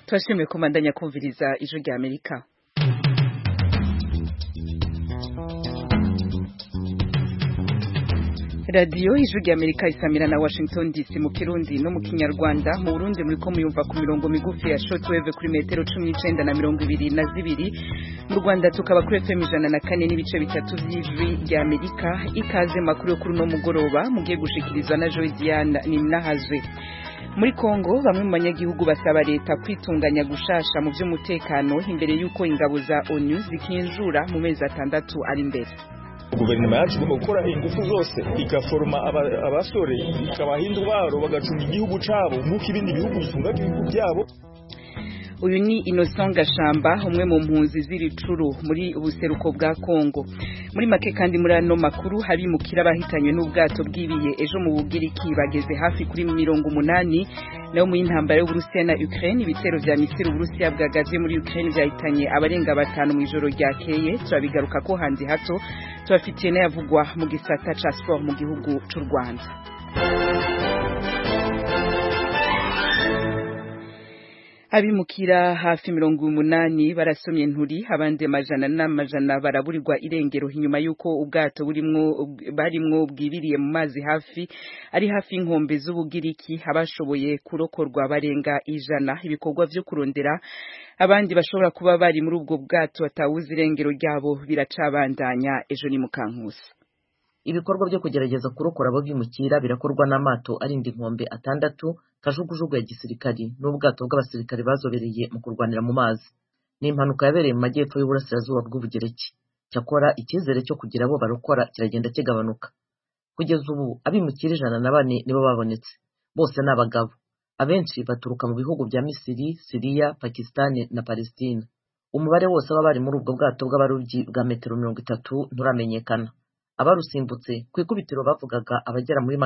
Turashimye kumandanya kumviriza ijwi rya Amerika. Radio ijwi rya Amerika isamira na Washington DC mu Kirundi no mu Kinyarwanda. Mu Burundi muriko muyumva ku mirongo migufi ya shortwave kuri metero 19 na 22. Mu Rwanda tukaba kuri FM 104 n'ibice bitatu by'ijwi rya Amerika. Ikaze makuru yo kuri no mugoroba mugiye gushikirizwa na Joy Diane Ninahazwe. Muri Kongo bamwe mu banyagihugu basaba leta kwitunganya gushasha mu by'umutekano imbere yuko ingabo za ONU zikinjura mu mezi 6 ari imbere. Guverinoma yacu igomba gukora ingufu zose igaforoma abasore ikabahinda ubaro bagacunga igihugu cabo nk'uko ibindi bihugu bitunga igihugu byabo. Uyu ni Innocent Gashamba umwe mu mpunzi z'Iricuru muri ubuseruko bwa Kongo. Muri make kandi muri ano makuru habimukira bahitanywe n'ubwato bw'ibiye ejo mu Bugiriki bageze hafi kuri 80 nayo mu intambara y'Uburusiya na Ukraine ibitero vya misiri Uburusiya bwagaze muri Ukraine vyahitanye abarenga 5 mu ijoro ryakeye. Turabigaruka ko handi hato tubafitiye n'ayavugwa mu gisata ca sport mu gihugu c'u Rwanda. Abimukira hafi 80 barasomye nturi abandi amajana baraburirwa irengero inyuma yuko ubwato barimwo bwibiriye mu mazi hafi inkombe z'Ubugiriki abashoboye kurokorwa barenga 100. Ibikorwa vyo kurondera abandi bashobora kuba bari muri ubwo bwato batawuzi irengero ryabo biracabandanya. Ejo ni Mukankusi. Ibikorwa byo kugerageza kurokora abo bimukira birakorwa n'amato arinda inkombe 6 kajugujugu ya gisirikari n'ubwato bw'abasirikare bazobereye mu kurwanira mu mazi. Ni impanuka yabereye mu majyepfo y'uburasirazuba bw'Ubugereki. Cyakora icyizere cyo kugira abo barokora kiragenda kigabanuka. Kugeza ubu abimukira 104 nibo babonetse. Bose n'abagabo. Abenshi baturuka mu bihugu bya Misiri, Syria, Pakistan na Palestine. Umubare wose w'abari muri ubwo bwato bw'abarubyi bwa metero 30 nturamenyekana. Abarusimbutse ku ikubitiro bavugaga abagera muri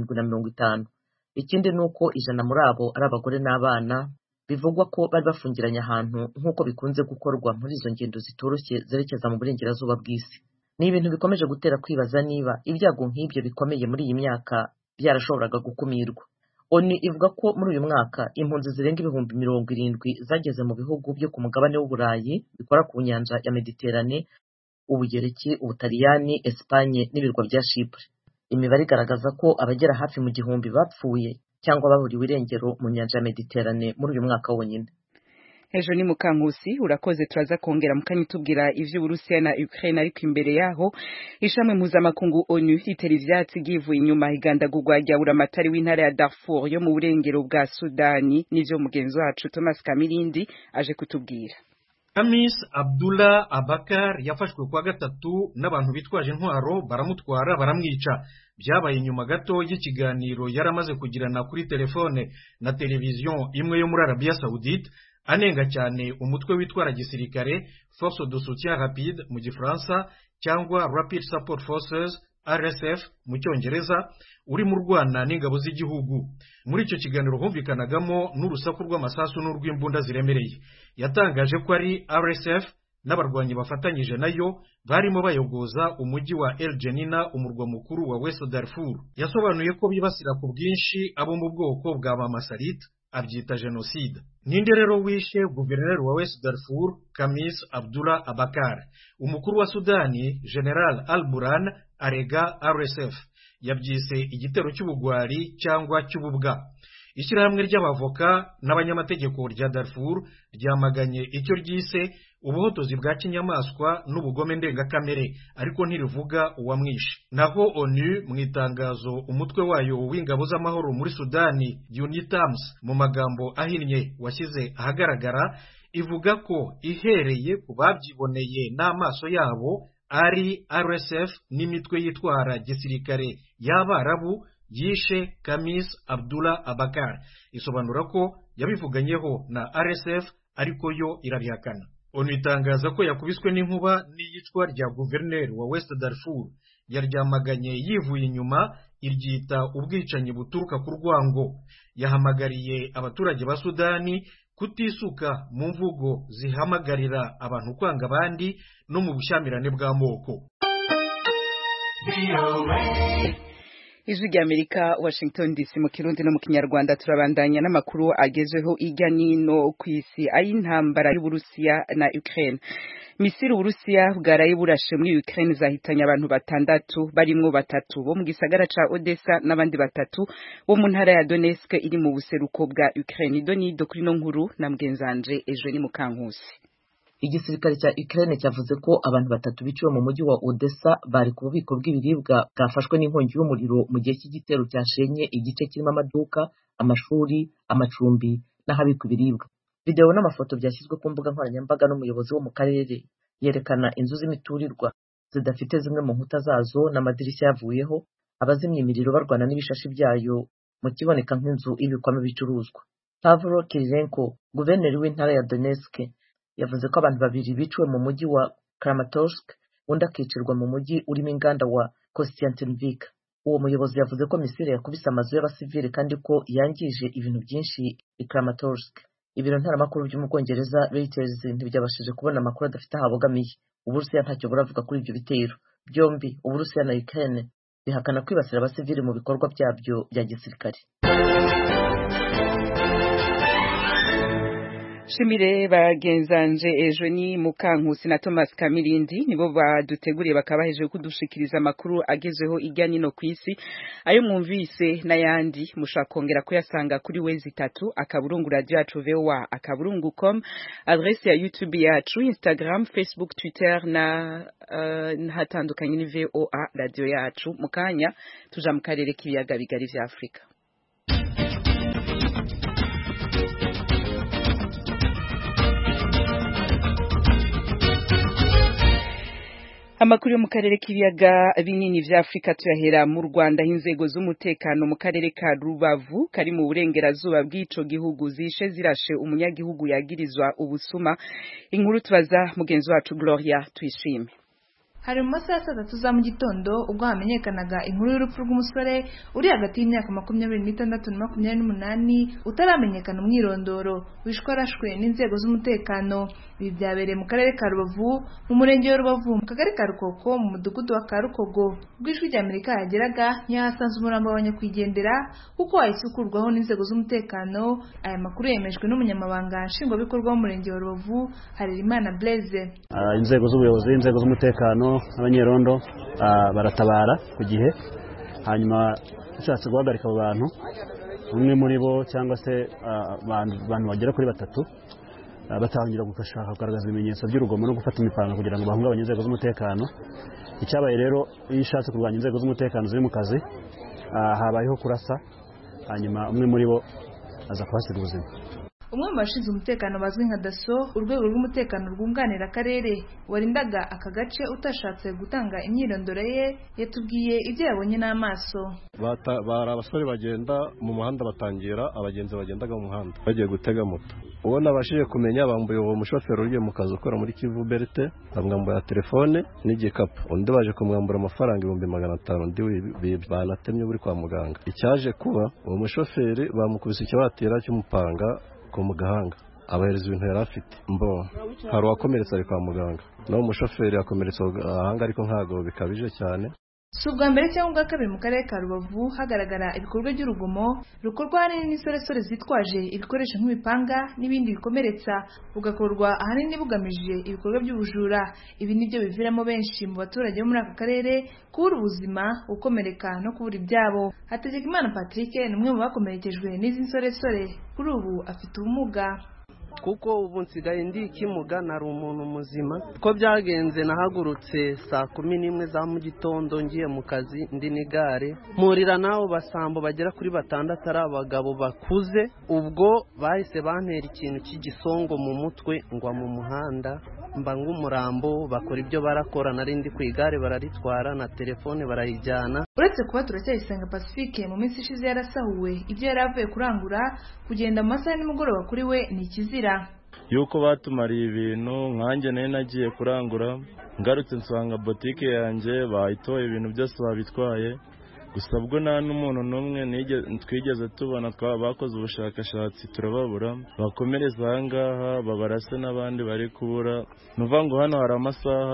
750. Ikindi nuko 100 muri abo ari abagore n'abana bivugwa ko bari bafungiranye ahantu nk'uko bikunze gukorwa muri izo ngendo zitoroshye zerekeza mu burengerazuba bw'isi. Ni ibintu bikomeje gutera kwibaza niba ibyago nk'ibyo bikomeye muri iyi myaka byarashoboraga gukumirwa. ONU ivuga ko muri uyu mwaka impunzi zirenga 70,000 zageze mu bihugu byo ku mugabane w'Uburayi bikora ku nyanja ya Mediterane, Ubugereki, Ubutaliyani, Espanye n'ibirwa bya Chypre. Imibare igaragaza ko abagera hafi mu 1000 bapfuye cyangwa baburiwe irengero mu nyanja ya Mediterane muri uyu mwaka wonyine. Ejo ni Mukankusi urakoze turaza kongera mukanyitubwira ivyo Uburusiya na Ukraine ariko imbere yaho ishamwe mpuzamakungu ONU ritera ivyatsi givuye inyuma igandagurwa rya buramatari w'intara ya Darfur yo mu burengero bwa Sudani n'ivyo mugenzi wacu Thomas Kamirindi aje kutubwira. Kamis Abdullah Abakar yafashwe kwa gatatu n'abantu bitwaje intwaro baramutwara baramwica. Byabaye nyuma gato y'ikiganiro yaramaze kugirana kuri telefone na televiziyo imwe yo muri Arabia Saoudite anenga cyane umutwe witwara gisirikare Force de Soutien Rapide mu Gifaransa cyangwa Rapid Support Forces RSF mu Cyongereza uri mu Rwanda n'ingabo z'igihugu. Muri icyo kiganiro humvikanagamo n'urusaku rw'amasasu n'urw'imbunda ziremereye. Yatangaje ko ari RSF n'abarwanyi bafatanyije nayo barimo bayogoza umujyi wa El Jenina umurwa mukuru wa West Darfur. Yasobanuye ko bibasira ku bwinshi abo mu bwoko bwa Mamasalit abyita genocide. Ninde rero wishe guverineri wa West Darfur Kamis Abdullah Abakar? Umukuru wa Sudani General Al-Burhan arega RSF yabyise igitero cy'ubugwari cyangwa cy'ububwa. Ishyirahamwe ry'abavoka n'abanyamategeko rya Darfur ryamaganye icyo ryise ubuhotozi bwa kinyamaswa n'ubugome ndengakamere ariko ntirivuga uwamwishe. Naho ONU mu itangazo umutwe wayo w'ingabo z'amahoro muri Sudani UNITAMS mu magambo ahinnye washyize ahagaragara ivuga ko ihereye ku babyiboneye n'amaso yabo ari RSF n'imitwe yitwara gisirikare y'Abarabu yishe Kamis Abdullah Abakar. Isobanura ko yabivuganyeho na RSF ariko yo irabihakana. ONU itangaza ko yakubiswe n'inkuba n'iyicwa rya guverineri wa West Darfur. Yaryamaganye yivuye inyuma iryita ubwicanyi buturuka ku rwango. Yahamagariye abaturage ba Sudani kutisuka mu mvugo zihamagarira abantu kwanga abandi no mu bushyamirane bw'amoko. Ijwi ry'Amerika Washington DC mu Kirundi no mu Kinyarwanda turabandanya n'amakuru agezeho irya nino kw'isi ay'intambara y'Uburusiya na Ukraine. Misiri Uburusiya bwaraye burashe muri Ukraine zahitanye abantu batandatu barimwo batatu bo mu gisagara ca Odessa n'abandi batatu bo mu ntara ya Donetsk iri mu buseruko bwa Ukraine. Donido kuri no nkuru na mgenzanje Eugenie Mukankusi. Igisirikare cya Ukraine cyavuze ko abantu batatu biciwe mu mujyi wa Odessa bari ku bubiko bw'ibiribwa bwafashwe n'inkongi y'umuriro mu gihe cy'igitero cyashenye igice kirimo amaduka, amashuri, amacumbi n'ahabikwa ibiribwa. Video n'amafoto byashyizwe ku mbuga nkoranyambaga n'umuyobozi wo mu karere yerekana inzu z'imiturirwa zidafite zimwe mu nkuta zazo n'amadirishya yavuyeho, abazimya imiriro barwana n'ibishashi byayo mu kiboneka nk'inzu ibikwamo ibicuruzwa. Pavlo Kirilenko, guverineri w'intara ya Donetsk, yavuze ko abantu babiri biciwe mu mujyi wa Kramatorsk, undi akicirwa mu mujyi urimo inganda wa Kostiantynivka. Uwo muyobozi yavuze ko Misiri yakubise amazu y'abasivili kandi ko yangije ibintu byinshi i Kramatorsk. Ibiro ntaramakuru byo mu Bwongereza Reuters ntibyabashije kubona amakuru adafite aho abogamiye. Uburusiya ntacyo buravuga kuri ibyo bitero. Byombi Uburusiya na Ukraine bihakana kwibasira abasivili mu bikorwa byabyo bya gisirikare. Shimire bagenzanje Eugenie Mukankusi na Thomas Kamilindi nibo baduteguriye bakabaheje kudushikiriza amakuru agezeho irya nino kw'isi. Ayo mwumvise n'ayandi mushaka kongera kuyasanga kuri wezi 3 akaburungu radio yacu VOA akaburungu.com, adresse ya YouTube yacu, Instagram, Facebook, Twitter na hatandukanye ni VOA radio yacu. Mukanya tuja mu karere k'ibiyaga bigari vya Afrika. Amakuru yo mu karere k'ibiyaga binini vya Afrika tuyahera mu Rwanda. Inzego z'umutekano mu karere ka Rubavu kari mu burengerazuba bw'ico gihugu zishe zirashe umunyagihugu yagirizwa ubusuma. Inkuru tubaza mugenzi wacu Gloria Tuyishime. Hari mu masaha ya 3 za mu gitondo ubwo hamenyekanaga inkuru y'urupfu rw'umusore uri hagati y'imyaka 26 na 28 utaramenyekana umwirondoro wishwarashwe n'inzego z'umutekano. Ibi byabereye mu karere ka Rubavu mu murenge wa Rubavu mu kagari ka Rukoko mu mudugudu wa Karukogo. Ubwishwi ry'Amerika yageraga ntiyahasanze umurambo w'abanyakwigendera kuko wahisukurwaho n'inzego z'umutekano. Aya makuru yemejwe n'umunyamabanga nshingwabikorwa w'umurenge wa Rubavu Harerimana Blaise. Inzego z'ubuyobozi, inzego z'umutekano, abanyerondo baratabara ku gihe, hanyuma ushatse guhagarika abo bantu, umwe muri bo cyangwa se abantu bagera kuri batatu batangira gukashaka kugaragaza ibimenyetso by'urugomo no gufata imipanga kugira ngo bahungabanye inzego z'umutekano. Icyabaye rero iyo ishatse kurwanya inzego z'umutekano ziri mu kazi, habayeho kurasa, hanyuma umwe muri bo aza kuhasiga ubuzima. Umwe mu bashinzwe umutekano bazwi nka DASSO, urwego rw'umutekano rwunganira akarere warindaga aka gace utashatse gutanga imyirondoro ye, yatubwiye ibyo yabonye n'amaso. Bari abasore bagenda mu muhanda batangira abagenzi bagendaga mu muhanda bagiye gutega moto. Uwo nabashije kumenya bambuye uwo mushoferi uriye mu kazi ukora muri Kivu Berte, bamwambuye telefone n'igikapu. Undi baje kumwambura amafaranga 500 ndi banatemye buri kwa muganga. Icyaje kuba uwo mushoferi bamukubise ikibatera cy'umupanga mu gahanga, abahereza ibintu yari afite. Hari uwakomeretse ari kwa muganga, naho umushoferi yakomeretse ahanga ariko ntago bikabije cyane. Si ubwa mbere cyangwa ubwa kabiri mu karere ka Rubavu hagaragara ibikorwa by'urugomo rukorwa ahanini n'isoresore zitwaje ibikoresho nk'imipanga n'ibindi bikomeretsa, bugakorwa ahanini bugamije ibikorwa by'ubujura. Ibi nibyo biviramo benshi mu baturage bo muri aka karere kubura ubuzima, gukomereka no kubura ibyabo. Hategekimana Patrick ni umwe mu bakomerekejwe n'izi nsoresore, kuri ubu afite ubumuga. Kuko ubu nsigaye ndi ikimuga, nari umuntu muzima. Ko byagenze nahagurutse saa 11 za mu gitondo ngiye mu kazi ndi n'igare, mpurira naho basambo bagera kuri 6 ari abagabo bakuze. Ubwo bahise bantera ikintu cy'igisongo mu mutwe ngwa mu muhanda, mba ng'umurambo. Bakora ibyo barakora, nari ndi ku igare bararitwara na telefone barayijyana. Uretse kuba Turacyayisenga Pacifique mu minsi ishize yarasahuwe ibyo yari avuye kurangura, kugenda mu masaha y'umugoroba kuri we ni ikizira. Yuko batumariye ibintu nkanjye nari nagiye kurangura, ngarutse nsanga botike yanjye bayitoye ibintu byose babitwaye. Gusa ubwo nta n'umuntu n'umwe twigeze tubona, bakoze ubushakashatsi turababura, bakomereza ahangaha babarase n'abandi bari kubura. Nuvuga ngo hano hari amasaha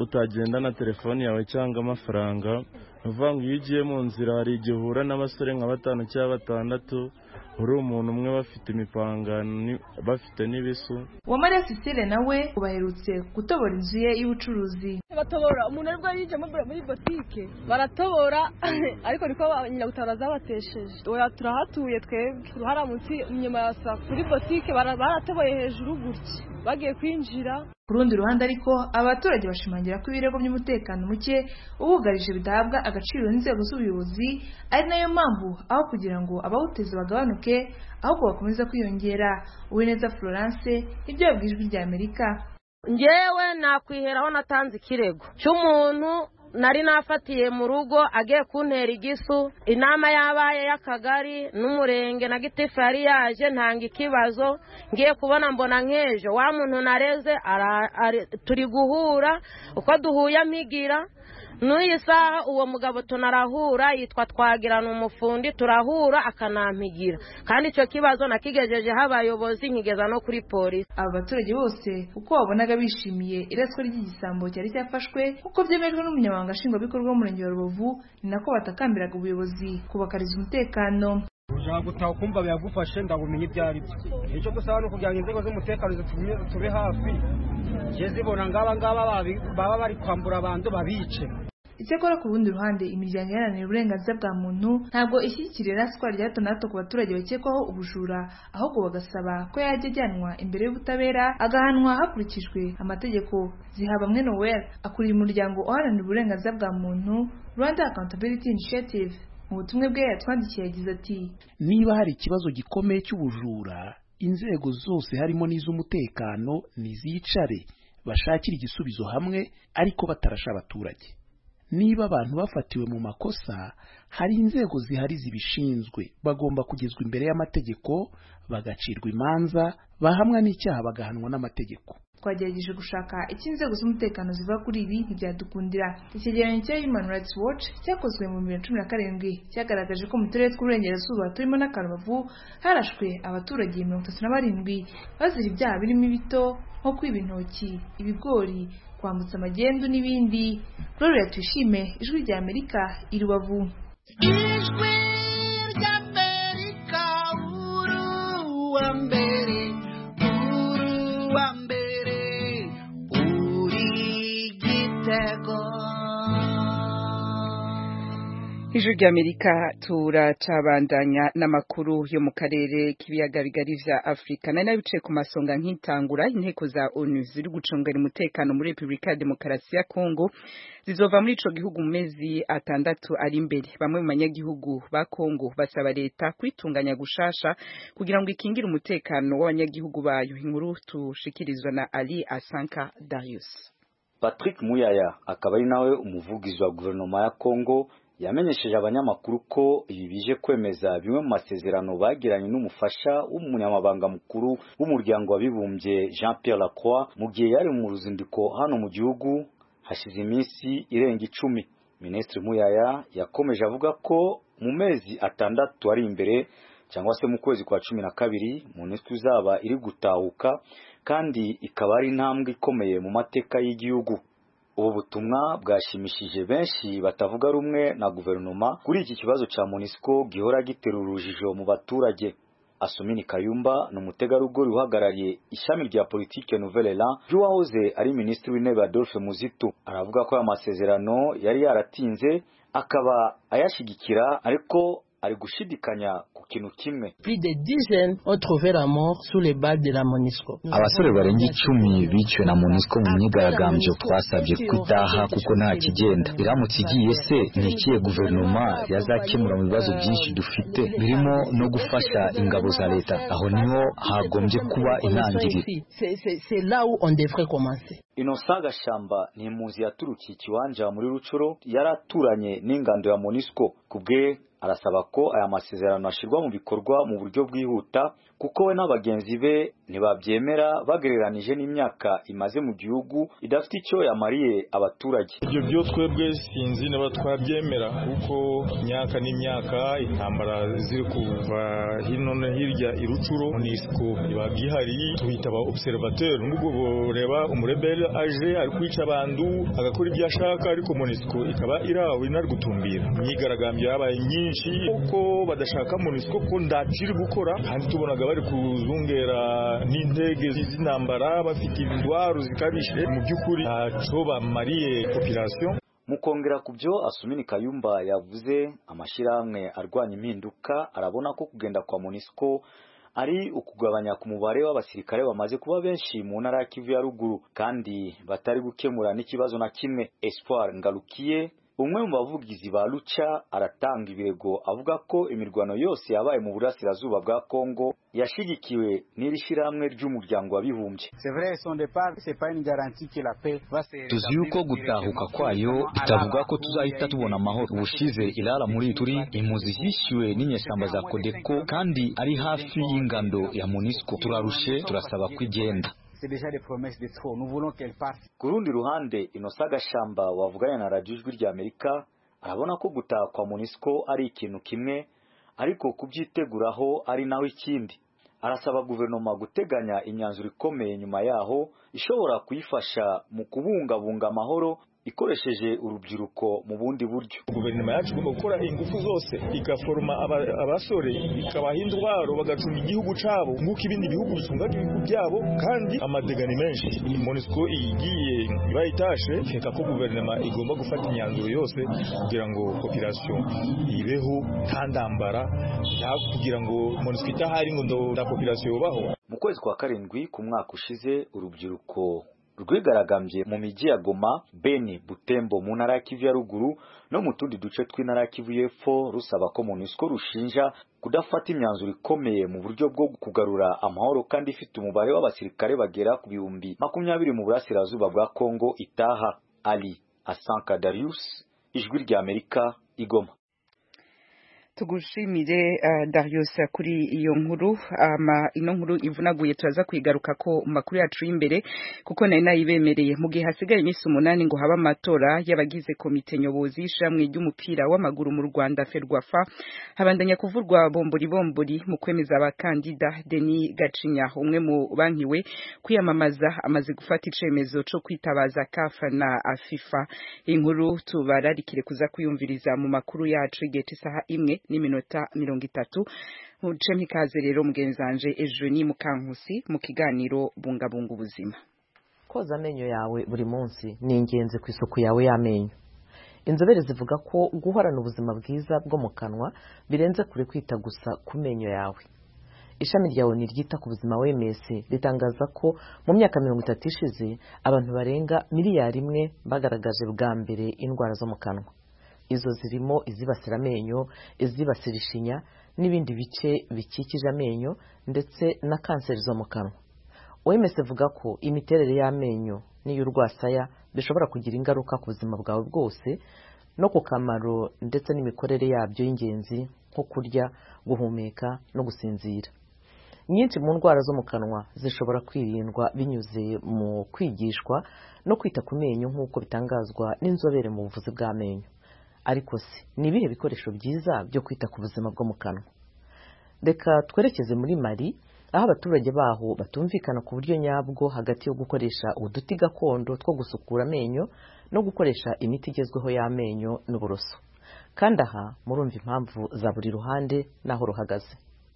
utagenda na telefoni yawe cyangwa amafaranga. Uvuga ngo iyo ugiye mu nzira hari igihe uhura n'abasore nka 5 cyangwa 6 uri umuntu umwe bafite imipanga bafite n'ibisu. Uwamariya Cecile nawe baherutse gutobora inzu ye y'ubucuruzi. Batobora umuntu ariko yije muri botike baratobora ariko niko nyina gutaraza batesheje. Oya turahatuye twebwe haramutse inyuma ya saa kuri botike baratoboye hejuru gutya bagiye kwinjira. Ku rundi ruhande ariko abaturage bashimangira ko ibirego by'umutekano muke ubugarije bidahabwa agaciro n'inzego z'ubuyobozi, ari nayo mpamvu aho kugira ngo abawuteze bagabanuke ahubwo bakomeza kwiyongera. Uwineza Florence, ibyo yabwijwe rya Amerika. Ngewe nakwiheraho natanze ikirego cy'umuntu nari nafatiye mu rugo agiye kuntera igisu. Inama yabaye y'akagari n'umurenge na gitifu yari yaje ntanga ikibazo, ngiye kubona mbona nk'ejo wa muntu nareze turi guhura. Uko duhuye ampigira n'uyu saha uwo mugabo tunarahura yitwa Twagirana umufundi, turahura akanampigira, kandi icyo kibazo nakigejejeho abayobozi nkigeza no kuri polisi. Aba baturage bose uko babonaga bishimiye iraswa ry'igisambo cyari cyafashwe kuko byemejwe n'umunyamabanga nshingwabikorwa w'umurenge wa Rubavu, ni nako batakambiraga ubuyobozi kubakariza umutekano. Ushaka gutaha kumva byagufashe ndabumenya ibyo ari byo. Icyo dusaba no kugira ngo inzego z'umutekano tube hafi zibona ngaba baba bari kwambura abantu babice. Icyakora ku rundi ruhande imiryango iharanira uburenganzira bwa muntu ntabwo ishyigikira iraswa rya hato na hato ku baturage bakekwaho ubujura, ahubwo bagasaba ko yajya ajyanwa imbere y'ubutabera agahanwa hakurikijwe amategeko. Zihabamwe Noel akuriye umuryango uharanira uburenganzira bwa muntu Rwanda Accountability Initiative. Mu butumwa bwe yatwandikiye yagize ati: niba hari ikibazo gikomeye cy'ubujura, inzego zose harimo n'iz'umutekano nizicare bashakira igisubizo hamwe ariko batarasha abaturage. Niba abantu bafatiwe mu makosa, hari inzego zihari zibishinzwe, bagomba kugezwa imbere y'amategeko, bagacirwa imanza, bahamwa n'icyaha bagahanwa n'amategeko. Twagerageje gushaka icyo inzego z'umutekano ziva kuri ibi ntibyadukundira. Icyegeranyo cya Human Rights Watch cyakozwe mu 2017 cyagaragaje ko mu turere tw'uburengerazuba turimo na Karubavu harashwe abaturage 37 bazira ibyaha birimo ibito nko kwiba intoki, ibigori, kwambutsa amagendu n'ibindi. Gloria Tuyishime, Ijwi rya Amerika, i Rubavu. Ijwi rya Amerika, uruwa mbere, uri igitego. Ijwi rya Amerika turacabandanya n'amakuru yo mu karere k'ibiyaga bigari vya Afrika. Nari nabicaye ku masonga nk'intangura, inteko za ONU ziri gucungera umutekano muri Republika ya Demokarasi ya Kongo zizova muri ico gihugu mu mezi 6 ari imbere. Bamwe mu banyagihugu ba Kongo basaba leta kwitunganya gushasha kugira ngo ikingire umutekano w'abanyagihugu bayo. Inkuru tushikirizwa na Ali Asanka Darius. Patrick Muyaya akaba ari nawe umuvugizi wa guverinoma ya Kongo yamenyesheje abanyamakuru ko ibi bije kwemeza bimwe mu masezerano bagiranye n'umufasha w'umunyamabanga mukuru w'umuryango w'abibumbye Jean-Pierre Lacroix mu gihe yari mu ruzindiko hano mu gihugu hashize iminsi irenga 10. Minisitiri Muyaya yakomeje avuga ko mu mezi 6 ari imbere cyangwa se mu kwezi kwa 12 MONUSCO izaba iri gutahuka kandi ikaba ari intambwe ikomeye mu mateka y'igihugu. Ubu butumwa bwashimishije benshi batavuga rumwe na guverinoma kuri iki kibazo ca MONUSCO gihora giterura urujijo mu baturage. Asumini Kayumba n'umutegarugori uhagarariye ishami rya politique Nouvelle Élan ry'uwahoze ari minisitiri w'intebe Adolphe Muzitu aravuga ko aya masezerano yari yaratinze akaba ayashigikira ariko ari gushidikanya ku kintu kimwe. Plus de dizaines ont trouvé la mort sous les balles de la MONUSCO. Abasore barenga 10 biciwe na MONUSCO mu myigaragambyo twasabye kwitaha kuko nta kigenda. Iramutse igiye se nikiye guverinoma yazakemura mu bibazo byinshi dufite birimo no gufasha ingabo za leta. Aho niho hagombye kuba intangiriro. C'est là où on devrait commencer. Innocent Gashamba ni impunzi yaturukiye ikiwanja muri Rucuro yaraturanye n'ingando ya MONUSCO. Kubwe arasaba ko aya masezerano ashirwa mu bikorwa mu buryo bwihuta kuko we n'abagenzi be ntibabyemera bagereranije n'imyaka imaze mu gihugu idafite icyo yamariye abaturage. Ibyo byo twebwe sinzi niba twabyemera kuko imyaka n'imyaka intambara ziri kuva hino no hirya irucuro MONUSCO iba gihari tuhita aba observateur nubwo boreba umurebere aje ari kwica abantu agakora ibyo ashaka ariko MONUSCO ikaba irawe inari gutumbira. Imyigaragambyo yabaye nyinshi kuko badashaka MONUSCO ko ndakiri gukora kandi tubonaga bari kuzungera n'intege z'intambara bafite indwaro zikabishe mu by'ukuri ntaco bamariye population. Mukongera kubyo Asumini Kayumba yavuze amashirahamwe arwanya impinduka arabona ko kugenda kwa MONUSCO ari ukugabanya ku mubare w'abasirikare bamaze kuba benshi mu ntara ya Kivu ya ruguru kandi batari gukemura n'ikibazo na kimwe. Espoir Ngarukiye umwe mu bavugizi ba Lucha aratanga ibirego avuga ko imirwano yose yabaye mu burasirazuba bwa Kongo yashigikiwe n'irishirahamwe ry'umuryango w'abibumbye. Tuzi yuko gutahuka kwayo bitavuga ko tuzahita tubona amahoro. Ubushize Ilala muri turi impunzi zishyuwe n'inyeshyamba za Kodeko kandi ari hafi y'ingando ya MONUSCO. Turarushe turasaba kwigenda. Ku rundi ruhande Innocent Gashamba wavuganye na Radio Ijwi ry'Amerika arabona ko gutaha kwa MONUSCO ari ikintu kimwe ariko kubyiteguraho ari naho ikindi. Arasaba guverinoma guteganya imyanzuro ikomeye nyuma yaho ishobora kuyifasha mu kubungabunga amahoro ikoresheje urubyiruko mu bundi buryo. Guverinoma yacu igomba gukora ingufu zose igaforma abasore ikabaha indwaro bagacunga igihugu cabo nk'uko ibindi bihugu bisunga ibihugu byabo kandi amadegani menshi. MONUSCO igiye ibayitashe feka ko guverinoma igomba gufata imyanzuro yose kugira ngo population ibeho ntandambara kugira ngo MONUSCO itahari ngo nda population yobaho. Mu kwezi kwa karindwi ku mwaka ushize urubyiruko rwigaragambye mu miji ya Goma, Beni, Butembo mu ntara ya Kivu ya ruguru no mu tundi duce tw'intara ya Kivu y'Epfo rusaba ko MONUSCO rushinja kudafata imyanzuro ikomeye mu buryo bwo kugarura amahoro kandi ifite umubare w'abasirikare bagera ku 20,000 mu burasirazuba bwa Kongo itaha. Ali Asanka Darius, Ijwi ry'Amerika, Igoma. Tugushimire Darius kuri iyo nkuru. Ino nkuru ivunaguye turaza kwigaruka ko makuru yacu imbere kuko nari nayibemereye mu gihe hasigaye iminsi 8 ngo haba amatora y'abagize komite nyobozi y'ishamwe ry'umupira w'amaguru mu Rwanda Ferwafa. Habandanya kuvurwa bombori mu kwemeza abakandida. Denis Gacinya umwe mu bankiwe kwiyamamaza amaze gufata icemezo cyo kwitabaza CAF na FIFA. Inkuru tubararikire kuza kuyumviriza mu makuru yacu igihe cy'isaha 1:30 mucemi kaze rero mugenzanje Eugenie Mukankusi mu kiganiro bungabunga ubuzima. Koza amenyo yawe buri munsi ni ingenzi ku isuku yawe y'amenyo. Inzobere zivuga ko guhorana ubuzima bwiza bwo mu kanwa birenze kure kwita gusa ku menyo yawe. Ishami ryawe ryita ku buzima WMS ritangaza ko mu myaka 30 ishize abantu barenga miliyari 1 bagaragaje bwa mbere indwara zo mu kanwa. Izo zirimo izibasira amenyo, izibasira ishinya n'ibindi bice bikikije amenyo ndetse na kanseri zo mu kanwa. OMS ivuga ko imiterere y'amenyo n'iy'urwasaya bishobora kugira ingaruka ku buzima bwawe bwose no ku kamaro ndetse n'imikorere yabyo y'ingenzi nko kurya, guhumeka no gusinzira. Nyinshi mu ndwara zo mu kanwa zishobora kwirindwa binyuze mu kwigishwa no kwita ku menyo nk'uko bitangazwa n'inzobere mu buvuzi bw'amenyo. Ariko se ni ibihe bikoresho byiza byo kwita ku buzima bwo mu kanwa? Reka twerekeze muri Mali aho abaturage baho batumvikana ku buryo nyabwo hagati yo gukoresha uduti gakondo two gusukura amenyo no gukoresha imiti igezweho y'amenyo n'uburoso. Kandi aha murumva impamvu za buri ruhande naho ruhagaze.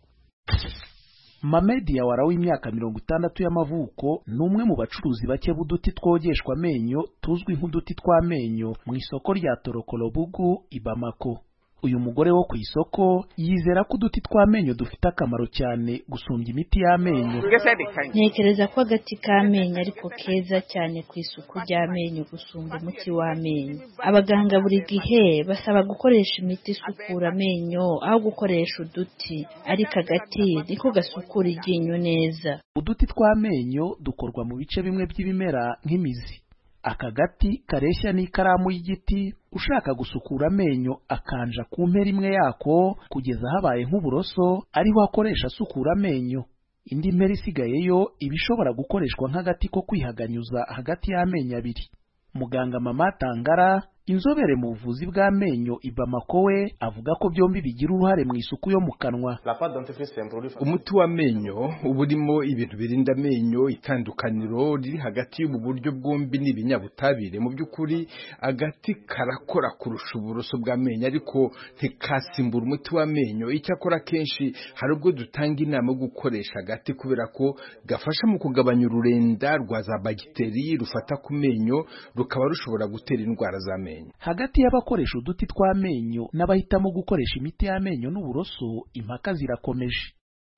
Mamedi ya warawe imyaka 60 y'amavuko numwe mu bacuruzi bake buduti twogeshwa amenyo tuzwi nk'uduti tw'amenyo mu isoko rya Torokolobugu i Bamako. Uyu mugore wo ku isoko yizera ko uduti tw'amenyo dufite akamaro cyane gusumbya imiti y'amenyo. Ntekereza ko agati k'amenyo ariko keza cyane ku isuku ry'amenyo gusumba umuti w'amenyo. Abaganga buri gihe basaba gukoresha imiti isukura amenyo aho gukoresha uduti, ariko agati niko gasukura iryinyo neza. Uduti tw'amenyo dukorwa mu bice bimwe by'ibimera nk'imizi. Aka gati kareshya n'ikaramu y'igiti, ushaka gusukura amenyo akanja ku mpera imwe yako kugeza habaye nk'uburoso ariho akoresha asukura amenyo. indi mpera isigayeyo iba ishobora gukoreshwa nk'agati ko kwihaganyuza hagati y'amenyo abiri. Muganga Mama Tangara, inzobere mu buvuzi bw'amenyo i Bamako, we avuga ko byombi bigira uruhare mu isuku yo mu kanwa. Umuti w'amenyo uba urimo ibintu birinda amenyo, itandukaniro riri hagati y'ubu buryo bwombi n'ibinyabutabire. Mu by'ukuri agati karakora kurusha uburoso bw'amenyo, ariko ntikasimbura umuti w'amenyo. Icyakora kenshi hari ubwo dutanga inama yo gukoresha agati kubera ko gafasha mu kugabanya ururenda rwa za bagiteri rufata ku menyo, rukaba rushobora gutera indwara z'amenyo. Hagati y'abakoresha uduti tw'amenyo n'abahitamo gukoresha imiti y'amenyo n'uburoso, impaka zirakomeje.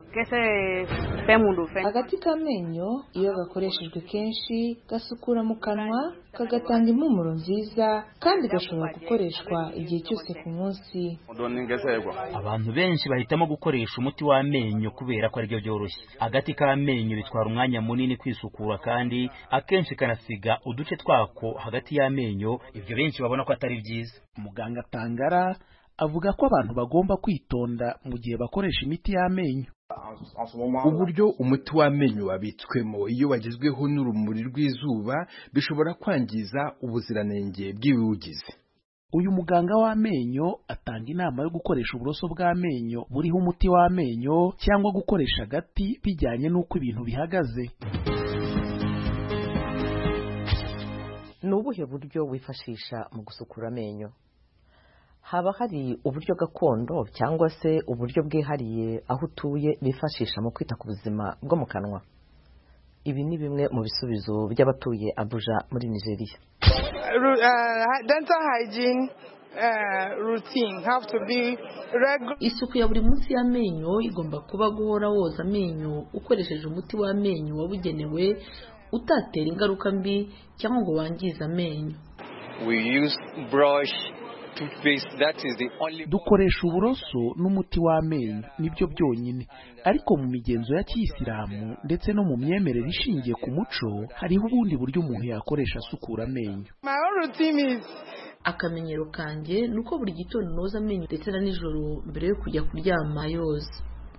Agati k'amenyo iyo gakoreshejwe kenshi gasukura mu kanwa, kagatanga impumuro nziza, kandi gashobora gukoreshwa igihe cyose ku munsi. Abantu benshi bahitamo gukoresha umuti w'amenyo kubera ko aribyo byoroshye. Agati k'amenyo bitwara umwanya munini kwisukura, kandi akenshi kanasiga uduce twako hagati y'amenyo, ibyo benshi babona ko atari byiza. Muganga Tangara avuga ko abantu bagomba kwitonda mu gihe bakoresha imiti y'amenyo. Uburyo umuti w'amenyo wabitswemo iyo wagezweho n'urumuri rw'izuba bishobora kwangiza ubuziranenge bw'ibiwugize. Uyu muganga w'amenyo atanga inama yo gukoresha uburoso bw'amenyo buriho umuti w'amenyo cyangwa gukoresha agati bijyanye n'uko ibintu bihagaze. Ni ubuhe buryo wifashisha mu gusukura amenyo? Haba hari uburyo gakondo cyangwa se uburyo bwihariye aho utuye bifashisha mu kwita ku buzima bwo mu kanwa? Ibi ni bimwe mu bisubizo by'abatuye Abuja muri Nigeria. Dental hygiene routine have to be regular. Isuku ya buri munsi y'amenyo igomba kuba guhora woza amenyo ukoresheje umuti w'amenyo wabugenewe, utatera ingaruka mbi cyangwa ngo wangize amenyo. We use brush, dukoresha uburoso n'umuti w'amenyo, nibyo byonyine. Ariko mu migenzo ya Kiyisilamu ndetse no mu myemerere ishingiye ku muco, hariho ubundi buryo umuntu yakoresha asukura amenyo. Akamenyero kanjye nuko buri gitondo noza amenyo ndetse na nijoro mbere yo kujya kuryama yoza.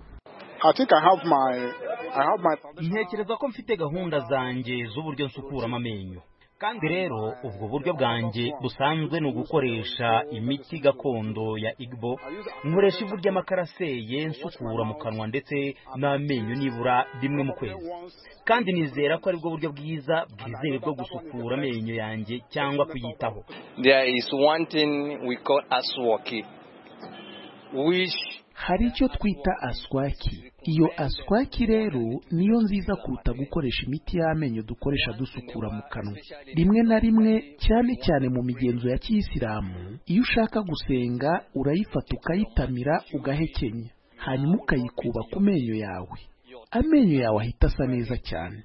Ntekereza ko mfite gahunda zanjye z'uburyo nsukuramo amenyo, kandi rero ubwo buryo bwanjye busanzwe ni ugukoresha imiti gakondo ya Igbo. Nkoresha ivu ry'amakaraseye nsukura mu kanwa ndetse n'amenyo nibura rimwe mu kwezi, kandi nizera ko aribwo buryo bwiza bwizewe bwo gusukura amenyo yanjye cyangwa kuyitaho. There is one thing we call aswaki, which hari icyo twita aswaki. Iyo aswaki rero niyo nziza kuruta gukoresha imiti y'amenyo dukoresha dusukura mu kanwa. Rimwe na rimwe, cyane cyane mu migenzo ya Kiyisilamu, iyo ushaka gusenga urayifata ukayitamira ugahekenya, hanyuma ukayikuba ku menyo yawe. Amenyo yawe ahita asa neza cyane.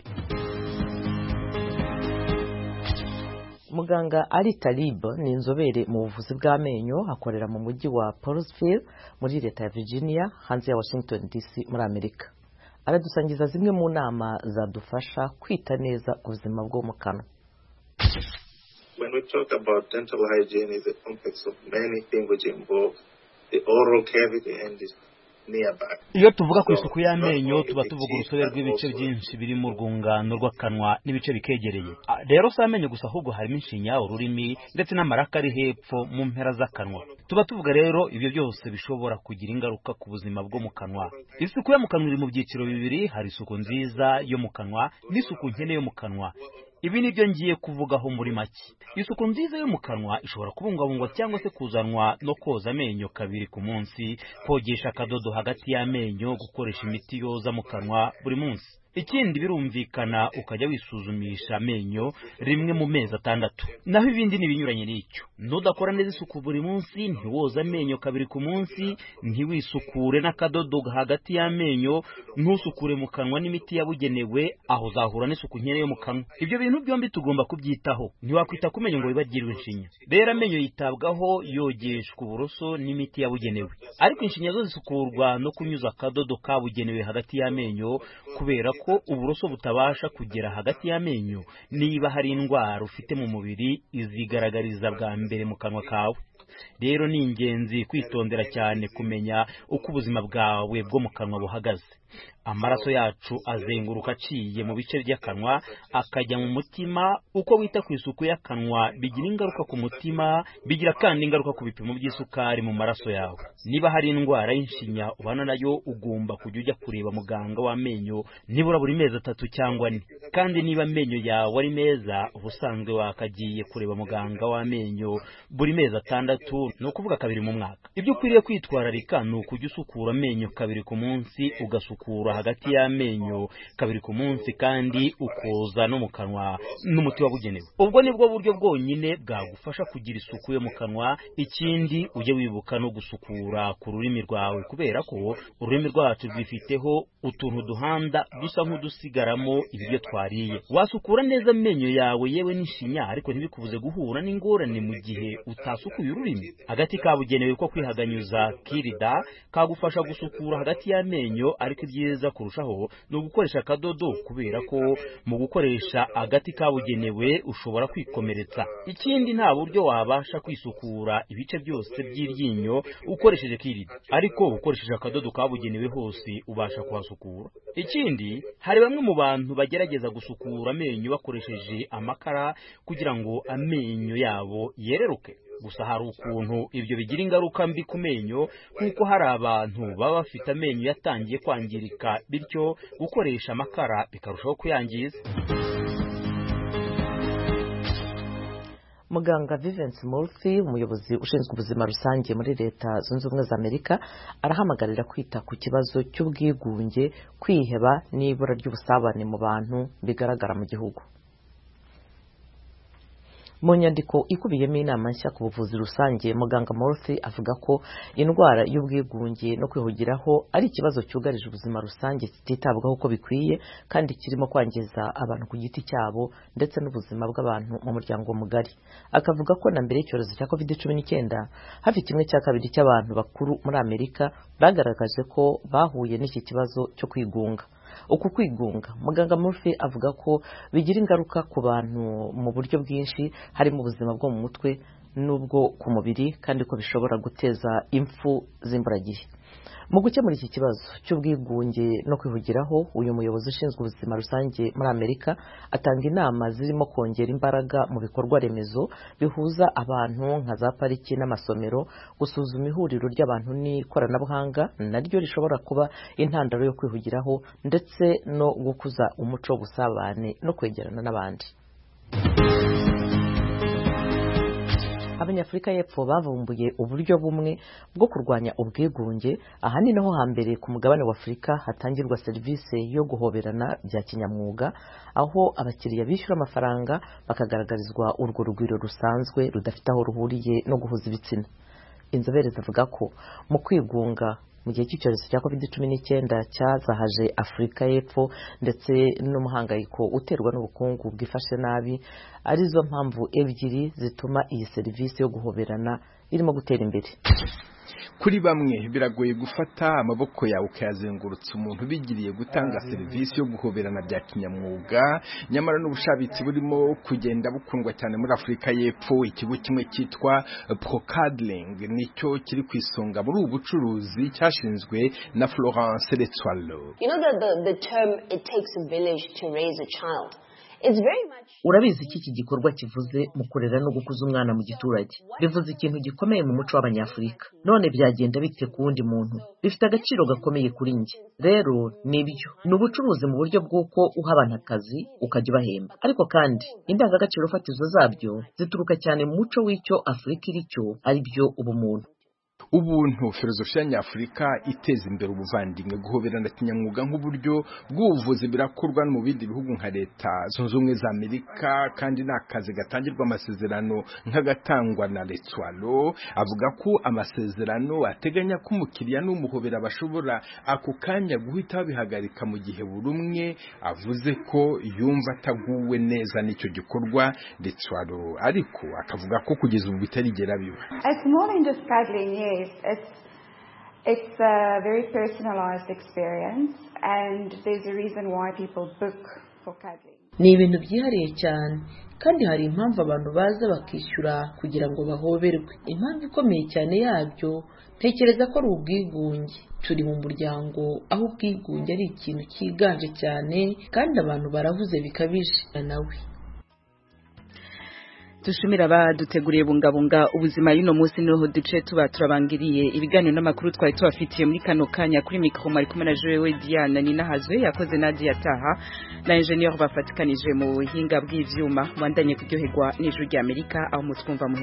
Muganga Ali Talib ni inzobere mu buvuzi bw'amenyo, akorera mu mujyi wa Paulsville muri leta ya Virginia hanze ya Washington DC muri Amerika. Aradusangiza zimwe mu nama zadufasha kwita neza ku buzima bwo mu kanwa. When we talk about dental hygiene, is a complex of many things which involve the oral cavity and the nearby. Iyo tuvuga ku isuku y'amenyo tuba tuvuga urusobe rw'ibice byinshi biri mu rwungano rw'akanwa n'ibice bikegereye. Rero si amenyo gusa, ahubwo harimo inshinya, ururimi ndetse n'amaraka ari hepfo mu mpera z'akanwa. Tuba tuvuga rero ibyo byose bishobora kugira ingaruka ku buzima bwo mu kanwa. Isuku yo mu kanwa iri mu byiciro bibiri: hari isuku nziza yo mu kanwa n'isuku nkene yo mu kanwa. Ibi nibyo ngiye kuvugaho muri make. Isuku nziza yo mu kanwa ishobora kubungabungwa cyangwa se kuzanwa no koza amenyo kabiri ku munsi, kogesha akadodo hagati y'amenyo, gukoresha imiti yoza mu kanwa buri munsi. Ikindi birumvikana ukajya wisuzumisha amenyo rimwe mu mezi 6. Naho ibindi nibinyuranye n'icyo. Nudakora neza isuku buri munsi, ntiwoza amenyo kabiri ku munsi, ntiwisukure n'akadodo hagati y'amenyo, ntusukure mu kanwa n'imiti yabugenewe, aho zahura n'isuku nkene yo mu kanwa. Ibyo bintu byombi tugomba kubyitaho. Ntiwakwita ku menyo ngo wibagirwe inshinya. Rero amenyo yitabwaho yogeshwa uburoso n'imiti yabugenewe. Ariko inshinya zo zisukurwa no kunyuza akadodo kabugenewe hagati y'amenyo, kubera ko uburoso butabasha kugera hagati y'amenyo. Niba hari indwara ufite mu mubiri izigaragariza bwa mbere mu kanwa kawe. Rero ni ingenzi kwitondera cyane kumenya uko ubuzima bwawe bwo mu kanwa buhagaze. amaraso yacu azenguruka aciye mu bice by'akanwa akajya mu mutima. Uko wita ku isuku y'akanwa bigira ingaruka ku mutima, bigira kandi ingaruka ku bipimo by'isukari mu maraso yawe. Niba hari indwara y'ishinya ubana nayo, ugomba kujya ujya kureba muganga w'amenyo nibura buri mezi 3 cyangwa 4. Kandi niba amenyo yawe ari meza, ubusanzwe wakagiye kureba muganga w'amenyo buri mezi 6, no kuvuga 2 mu mwaka. Ibyo ukwiriye kwitwararika ni ukujya usukura amenyo 2 ku munsi, ugasukura hagati y'amenyo 2 ku munsi, kandi ukoza no mu kanwa n'umuti wabugenewe. Ubwo nibwo buryo bwonyine bwagufasha kugira isuku yo mu kanwa. Ikindi ujye wibuka no gusukura ku rurimi rwawe, kubera ko ururimi rwacu rwifiteho utuntu duhanda dusa nk'udusigaramo ibiryo twariye. Wasukura neza amenyo yawe yewe n'ishinya, ariko ntibikubuze guhura n'ingorane mu gihe utasukuye ururimi. Agati kabugenewe ko kwihaganyuza kirida kagufasha gusukura hagati y'amenyo, ariko ibyiza kurushaho ni ugukoresha akadodo, kubera ko mu gukoresha agati kabugenewe ushobora kwikomeretsa. Ikindi nta buryo wabasha kwisukura ibice byose by'iryinyo ukoresheje kirida, ariko ukoresheje akadodo kabugenewe hose ubasha kuhasukura. Ikindi, hari bamwe mu bantu bagerageza gusukura amenyo bakoresheje amakara kugira ngo amenyo yabo yereruke. Gusa hari ukuntu ibyo bigira ingaruka mbi ku menyo, kuko hari abantu baba bafite amenyo yatangiye kwangirika, bityo gukoresha amakara bikarushaho kuyangiza. Muganga Vivence Murphy, umuyobozi ushinzwe ubuzima rusange muri Leta Zunze Ubumwe za Amerika, arahamagarira kwita ku kibazo cy'ubwigunge, kwiheba n'ibura ry'ubusabane mu bantu bigaragara mu gihugu. Mu nyandiko ikubiyemo inama nshya ku buvuzi rusange, Muganga Murphy avuga ko indwara y'ubwigunge no kwihugiraho ari ikibazo cyugarije ubuzima rusange kititabwaho uko bikwiye, kandi kirimo kwangiza abantu ku giti cyabo ndetse n'ubuzima bw'abantu mu muryango mugari. Akavuga ko na mbere y'icyorezo cya COVID-19 hafi 1/2 cy'abantu bakuru muri Amerika bagaragaje ko bahuye n'iki kibazo cyo kwigunga. Uku kwigunga, Muganga Murphy avuga ko bigira ingaruka ku bantu mu buryo bwinshi, harimo ubuzima bwo mu mutwe n'ubwo ku mubiri, kandi ko bishobora guteza impfu z'imburagihe. Mu gukemura iki kibazo cy'ubwigunge no kwihugiraho, uyu muyobozi ushinzwe ubuzima rusange muri Amerika atanga inama zirimo kongera imbaraga mu bikorwa remezo bihuza abantu nka za pariki n'amasomero, gusuzuma ihuriro ry'abantu n'ikoranabuhanga naryo rishobora kuba intandaro yo kwihugiraho, ndetse no gukuza umuco w'ubusabane no kwegerana n'abandi. Abanyafurika y'Epfo bavumbuye uburyo bumwe bwo kurwanya ubwigunge, ahanini naho hambere ku mugabane wa Afurika hatangirwa serivisi yo guhoberana bya kinyamwuga, aho abakiriya bishyura amafaranga bakagaragarizwa urwo rugwiro rusanzwe rudafite aho ruhuriye no guhuza ibitsina. Inzobere zivuga ko mu kwigunga mu gihe cy'icyorezo cya COVID-19 cyazahaje Afurika y'Epfo ndetse n'umuhangayiko uterwa n'ubukungu bwifashe nabi, arizo mpamvu ebyiri zituma iyi serivisi yo guhoberana irimo gutera imbere. Kuri bamwe biragoye gufata amaboko yawe ukayazengurutsa umuntu bigiriye gutanga serivisi yo guhoberana bya kinyamwuga, nyamara n'ubushabitsi burimo kugenda bukundwa cyane muri Afurika y'Epfo. Ikigo kimwe cyitwa Procadling nicyo kiri ku isonga muri ubu bucuruzi, cyashinzwe na Florence Letswalo. You know the term it takes a village to raise a child. Urabizi iki gikorwa kivuze mu kurera no gukuza umwana mu giturage, bivuze ikintu gikomeye mu muco w'Abanyafurika. None byagenda bite ku wundi muntu? Bifite agaciro gakomeye kuri njye. Rero nibyo, ni ubucuruzi mu buryo bw'uko uha abantu akazi ukajya ubahemba, ariko kandi indangagaciro fatizo zabyo zituruka cyane mu muco w'icyo Afurika iri cyo, ari byo ubumuntu. Ubuntu, filozofiya nyafurika iteza imbere ubuvandimwe, guhoberana kinyamwuga nk'uburyo bw'ubuvuzi birakorwa mu bindi bihugu nka Leta Zunze Ubumwe za Amerika, kandi n'akazi gatangirwa amasezerano nk'agatangwa na Letswalo. Avuga ko amasezerano ateganya ko umukiriya n'umuhobera bashobora ako kanya guhita babihagarika mu gihe buri umwe avuze ko yumva ataguwe neza n'icyo gikorwa. Letswalo ariko akavuga ko kugeza ubu bitarigera biba. It's a very personalized experience, and there's a reason why people book for cuddling. Ni ibintu byihariye cyane, kandi hari impamvu abantu baza bakishyura kugira ngo bahoberwe. Impamvu ikomeye cyane yabyo ntekereza ko ari ubwigunge. Turi mu muryango aho ubwigunge ari ikintu cyiganje cyane kandi abantu baravuze bikabije nawe. Dushimira abaduteguriye bungabunga ubuzima y'uno munsi niho duce tuba turabangiriye ibiganiro n'amakuru twari tubafitiye muri kano kanya. Kuri mikro mari kumwe na Joe Diana Ninahazwe, yakoze Nadia Taha na engineer bafatikanije mu buhinga bw'ivyuma. Mwandanye kuryoherwa n'ijwi ry'Amerika aho mutwumva mu